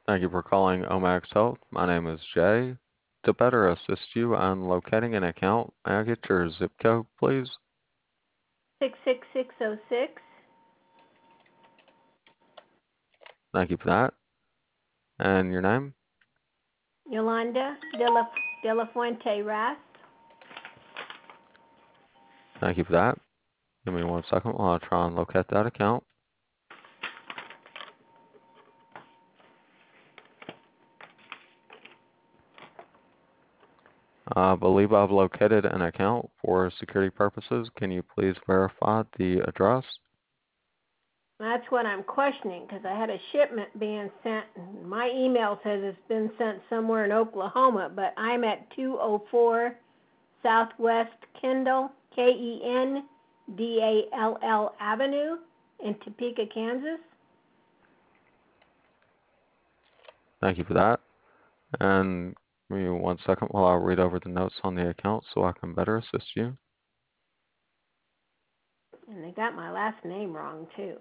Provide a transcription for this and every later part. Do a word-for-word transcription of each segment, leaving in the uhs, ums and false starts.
Thank you for calling Omax Health. My name is Jay. To better assist you on locating an account, may I get your zip code, please? six six six zero six. Thank you for that. And your name? Yolanda de la, de la Fuente Rast. Thank you for that. Give me one second while I try and locate that account. I believe I've located an account for security purposes. Can you please verify the address? That's what I'm questioning because I had a shipment being sent. My email says it's been sent somewhere in Oklahoma, but I'm at two oh four Southwest Kendall, K E N D A L L Avenue in Topeka, Kansas. Thank you for that. And give me one second while I read over the notes on the account so I can better assist you. And they got my last name wrong, too.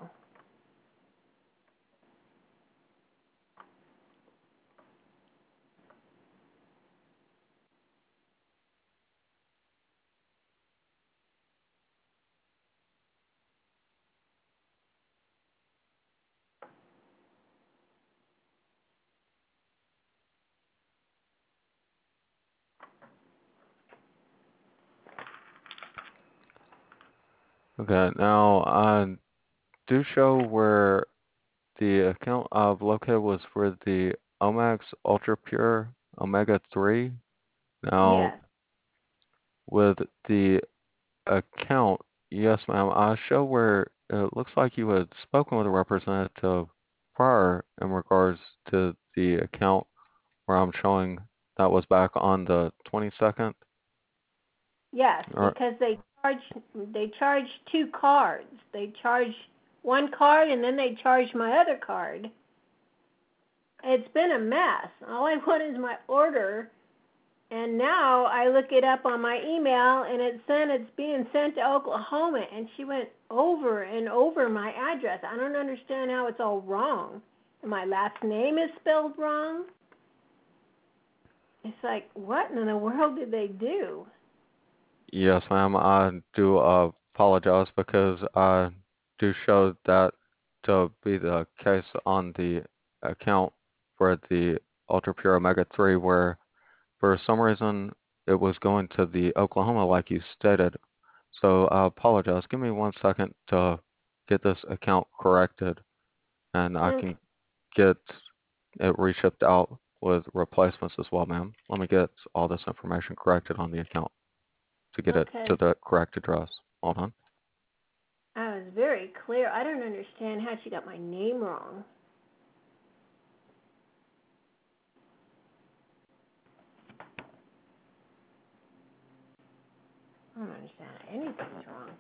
Okay, now I do show where the account I've located was for the Omax Ultra Pure Omega three. Now, Yes. with the account, yes, ma'am, I show where it looks like you had spoken with a representative prior in regards to the account where I'm showing that was back on the twenty-second. Yes, Or, because they charge they charge two cards. They charge one card and then they charge my other card. It's been a mess. All I want is my order, and now I look it up on my email and it said it's being sent to Oklahoma, and she went over and over my address. I don't understand how it's all wrong. And my last name is spelled wrong. It's like, what in the world did they do? yes, ma'am, I do uh, apologize because I do show that to be the case on the account for the Ultra Pure Omega three, where for some reason it was going to the Oklahoma like you stated. So I apologize. Give me one second to get this account corrected and I Okay. can get it reshipped out with replacements as well, ma'am. Let me get all this information corrected on the account to get it to Okay. the correct address. Hold on. I was very clear. I don't understand how she got my name wrong. I don't understand how anything's wrong.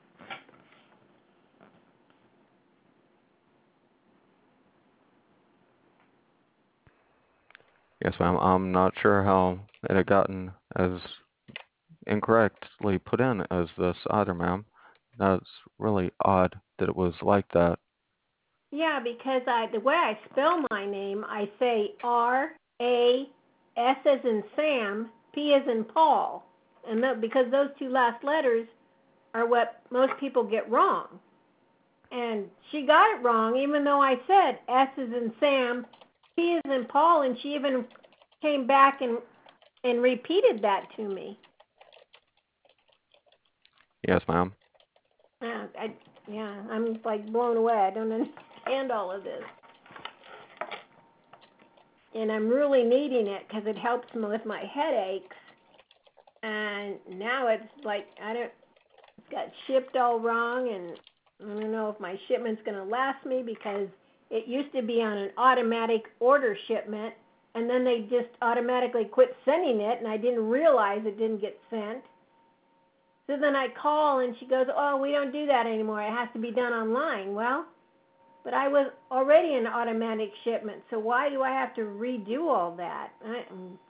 Yes, ma'am. I'm not sure how it had gotten as incorrectly put in as this either, ma'am. That's really odd that it was like that. Yeah, because I the way I spell my name, I say R A S as in Sam, P as in Paul, and th- because those two last letters are what most people get wrong. And she got it wrong, even though I said S as in Sam, P as in Paul, and she even came back and and repeated that to me. Yes, ma'am. Yeah, I, yeah, I'm like blown away. I don't understand all of this, and I'm really needing it because it helps me with my headaches. And now it's like I don't, it's got shipped all wrong, and I don't know if my shipment's gonna last me because it used to be on an automatic order shipment, and then they just automatically quit sending it, and I didn't realize it didn't get sent. So then I call, and she goes, "Oh, we don't do that anymore. It has to be done online." Well, but I was already an automatic shipment, so why do I have to redo all that? I,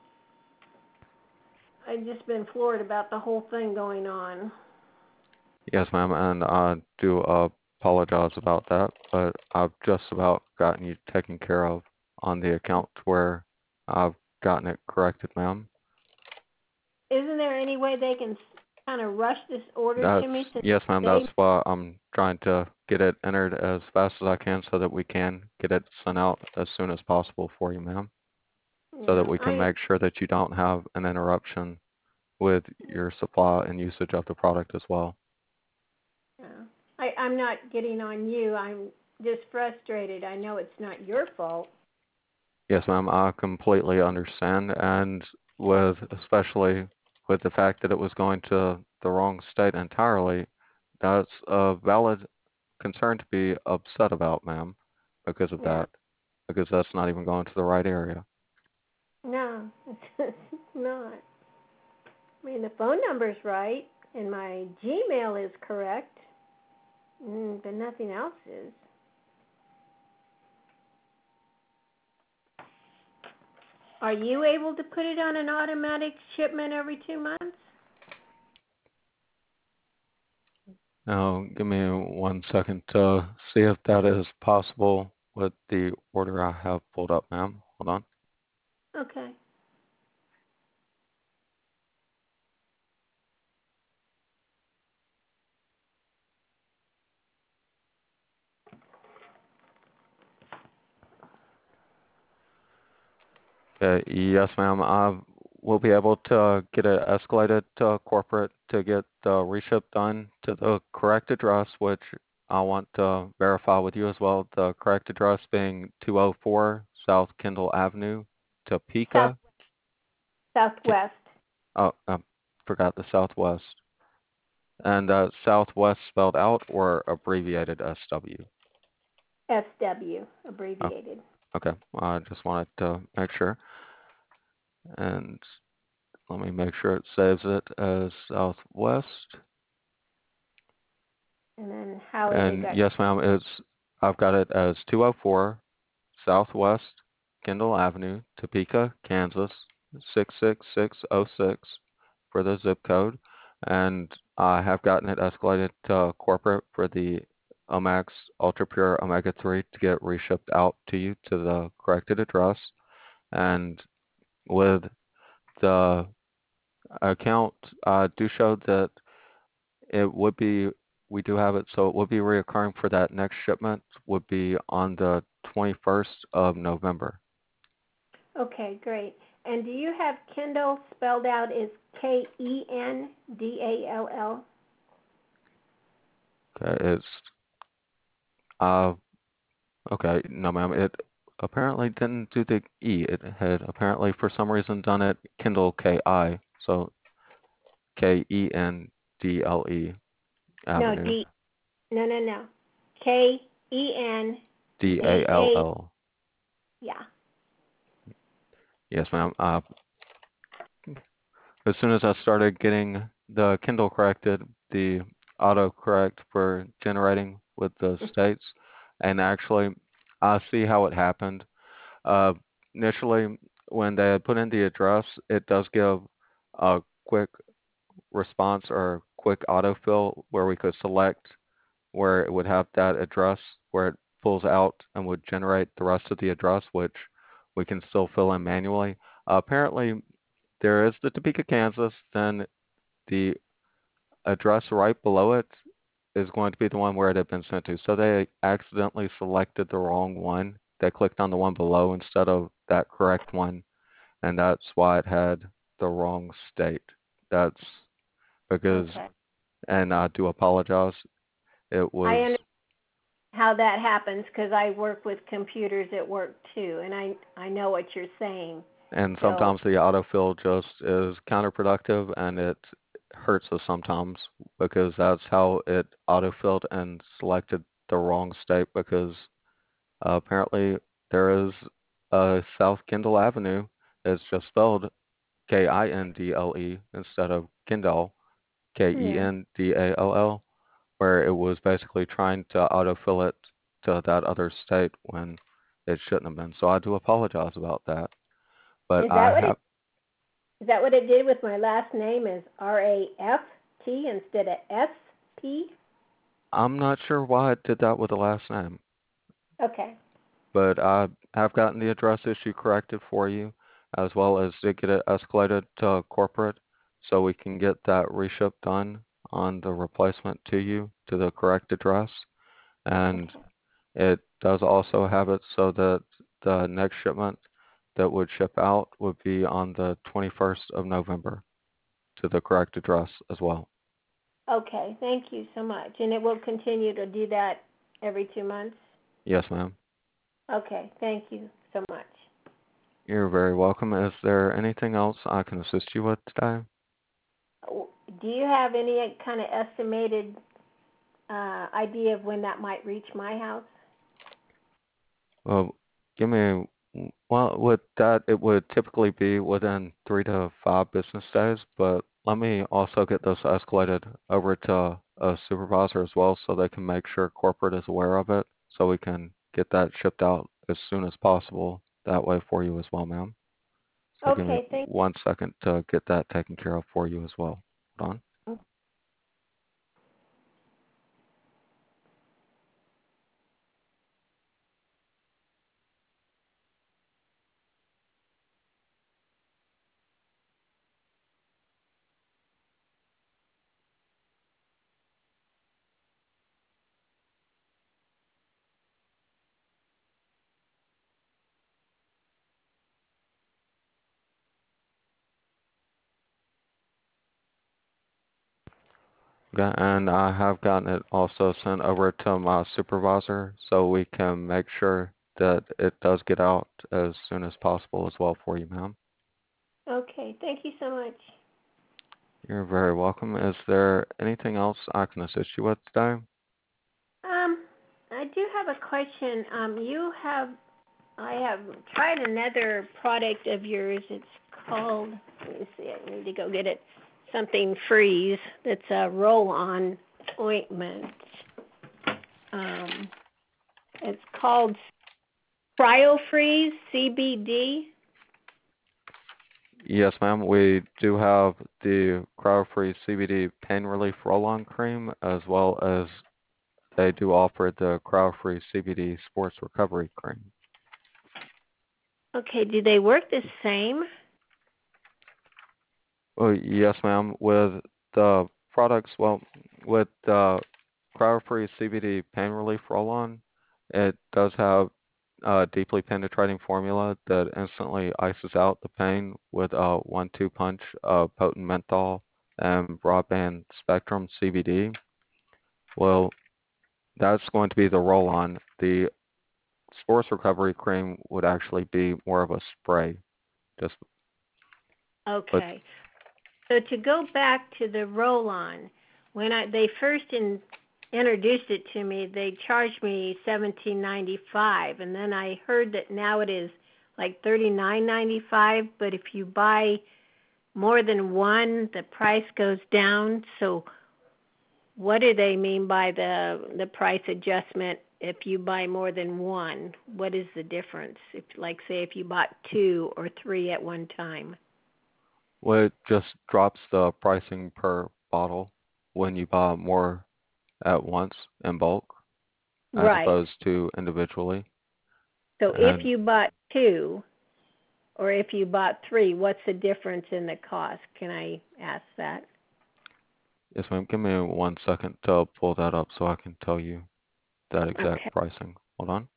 I've just been floored about the whole thing going on. Yes, ma'am, and I do uh, apologize about that, but I've just about gotten you taken care of. on the account where I've gotten it corrected, ma'am. Isn't there any way they can kind of rush this order to That's, me since yes, ma'am, they? that's why I'm trying to get it entered as fast as I can so that we can get it sent out as soon as possible for you, ma'am, so that Yeah, we can I. make sure that you don't have an interruption with your supply and usage of the product as well. Yeah. I I'm not getting on you. I'm just frustrated. I know it's not your fault. Yes, ma'am, I completely understand, and with especially with the fact that it was going to the wrong state entirely, that's a valid concern to be upset about, ma'am, because of Yeah. that, because that's not even going to the right area. No, it's not. I mean, the phone number's right, and my Gmail is correct, mm, but nothing else is. Are you able to put it on an automatic shipment every two months? Now, give me one second to see if that is possible with the order I have pulled up, ma'am. Hold on. Okay. Okay, yes, ma'am. I will be able to get it escalated to corporate to get the reship done to the correct address, which I want to verify with you as well. The correct address being two oh four South Kendall Avenue, South Topeka. K- Southwest. Oh, I forgot the Southwest. And uh, Southwest spelled out or abbreviated S W? S W Oh, abbreviated. okay. I just wanted to make sure. And let me make sure it saves it as Southwest. And then how is it And got? yes, ma'am, it's I've got it as two oh four Southwest Kendall Avenue, Topeka, Kansas, six six six oh six for the zip code. And I have gotten it escalated to corporate for the Omax Ultra Pure Omega three to get reshipped out to you to the corrected address. And with the account, I do show that it would be, we do have it, so it would be reoccurring for that next shipment would be on the twenty-first of November. Okay, great. And do you have Kindle spelled out as K E N D A L L? Okay, it's, uh, okay, no ma'am, it apparently didn't do the E. It had apparently for some reason done it Kindle K I, so K E N D L E No, Avenue, D. No, no, no. K E N D A D L A. L. Yeah. Yes ma'am, uh, as soon as I started getting the Kindle corrected, the autocorrect for generating with the states, and actually I see how it happened. Uh, initially, when they had put in the address, it does give a quick response or quick autofill where we could select where it would have that address where it pulls out and would generate the rest of the address, which we can still fill in manually. Uh, apparently, there is the Topeka, Kansas, then the address right below it is going to be the one where it had been sent to. So they accidentally selected the wrong one. They clicked on the one below instead of that correct one, and that's why it had the wrong state. That's because, Okay. and I do apologize. It I was, understand how that happens because I work with computers at work too, and I I know what you're saying. and So sometimes the autofill just is counterproductive and it hurts us sometimes because that's how it autofilled and selected the wrong state because Uh, apparently, there is a South Kendall Avenue. It's just spelled K I N D L E instead of Kendall, K E yeah. N D A L L, where it was basically trying to autofill it to that other state when it shouldn't have been. So I do apologize about that. But Is I that what it have, is that what it did with my last name is R A F T instead of S P? I'm not sure why it did that with the last name. Okay. but I have gotten the address issue corrected for you, as well as to get it escalated to corporate so we can get that reship done on the replacement to you to the correct address. And Okay. it does also have it so that the next shipment that would ship out would be on the twenty-first of November to the correct address as well. Okay, thank you so much. And it will continue to do that every two months? Yes, ma'am. Okay, thank you so much. You're very welcome. Is there anything else I can assist you with today? Oh, do you have any kind of estimated uh, idea of when that might reach my house? Well, give me, well, with that, it would typically be within three to five business days, but let me also get this escalated over to a supervisor as well so they can make sure corporate is aware of it so we can get that shipped out as soon as possible that way for you as well, ma'am. So give me Okay, thank one second to get that taken care of for you as well. Hold on. you. Okay, and I have gotten it also sent over to my supervisor so we can make sure that it does get out as soon as possible as well for you, ma'am. Okay, thank you so much. You're very welcome. Is there anything else I can assist you with today? Um, I do have a question. Um, you have, I have tried another product of yours. It's called, let me see, I need to go get it. Something Freeze. That's a roll-on ointment. Um, it's called CryoFreeze C B D. Yes, ma'am. We do have the cryo-free C B D pain relief roll-on cream as well as they do offer the cryo-free C B D sports recovery cream. Okay, do they work the same? Oh, yes, ma'am. With the products, well, with the cryo-free C B D pain relief roll-on, it does have a deeply penetrating formula that instantly ices out the pain with a one-two punch of potent menthol and broadband spectrum C B D. Well, that's going to be the roll-on. The sports recovery cream would actually be more of a spray. Just, but Okay. So to go back to the roll-on, when I they first in, introduced it to me, they charged me seventeen ninety-five, and then I heard that now it is like thirty-nine ninety-five. But if you buy more than one, the price goes down. So what do they mean by the the price adjustment if you buy more than one? What is the difference? If, like, say if you bought two or three at one time. well, it just drops the pricing per bottle when you buy more at once in bulk as Right. opposed to individually. So if And you bought two or if you bought three, what's the difference in the cost? Can I ask that? yes, ma'am, give me one second to pull that up so I can tell you that exact Okay. pricing. Hold on.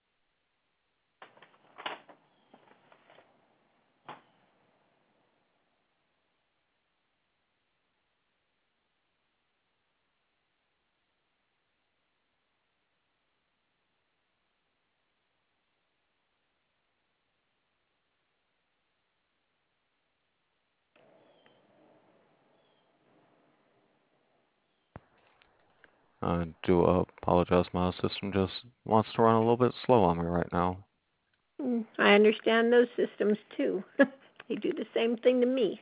I do apologize. My system just wants to run a little bit slow on me right now. Mm, I understand those systems too. They do the same thing to me.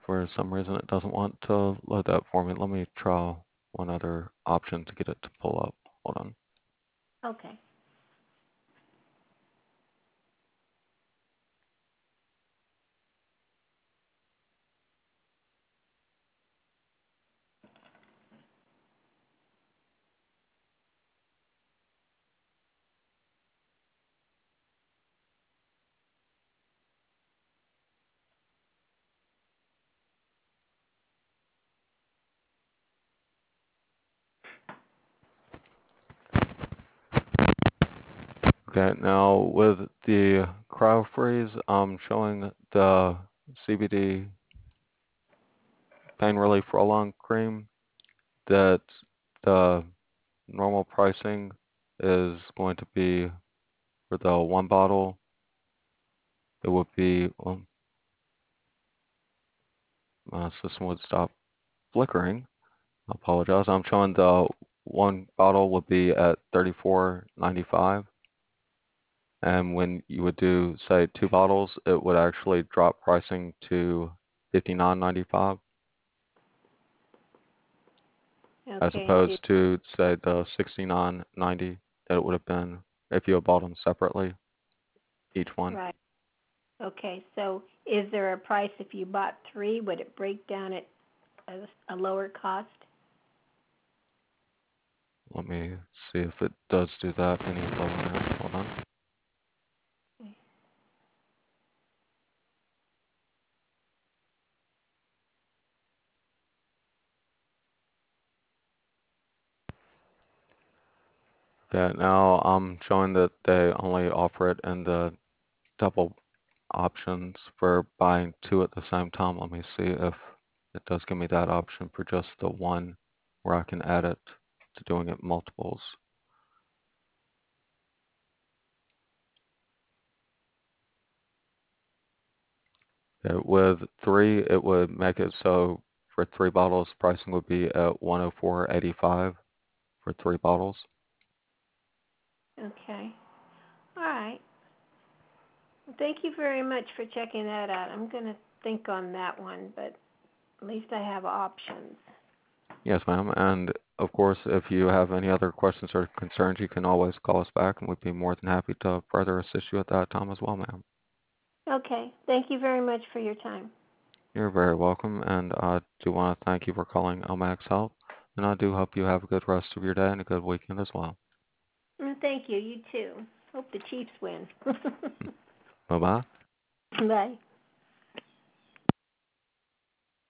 For some reason, it doesn't want to load that for me. Let me try one other option to get it to pull up. Hold on. Okay. Okay, now with the CryoFreeze, I'm showing the C B D Pain Relief Roll-On Cream that the normal pricing is going to be for the one bottle. It would be, well, my system would stop flickering. I apologize. I'm showing the one bottle would be at thirty-four ninety-five. And when you would do, say, two bottles, it would actually drop pricing to fifty-nine ninety-five, as Okay. And do opposed to, say, the sixty-nine ninety that it would have been if you had bought them separately, each one. right. Okay. So is there a price if you bought three? Would it break down at a, a lower cost? Let me see if it does do that any lower. Hold on. Okay, now I'm showing that they only offer it in the double options for buying two at the same time. Let me see if it does give me that option for just the one where I can add it to doing it multiples. Okay, with three, it would make it so for three bottles, pricing would be at one oh four eighty-five for three bottles. Okay. All right. Well, thank you very much for checking that out. I'm going to think on that one, but at least I have options. Yes, ma'am. And of course, if you have any other questions or concerns, you can always call us back and we'd be more than happy to further assist you at that time as well, ma'am. Okay. Thank you very much for your time. You're very welcome, and I do want to thank you for calling Omax Health, and I do hope you have a good rest of your day and a good weekend as well. Mm, thank you. You too. Hope the Chiefs win. Bye-bye. Bye.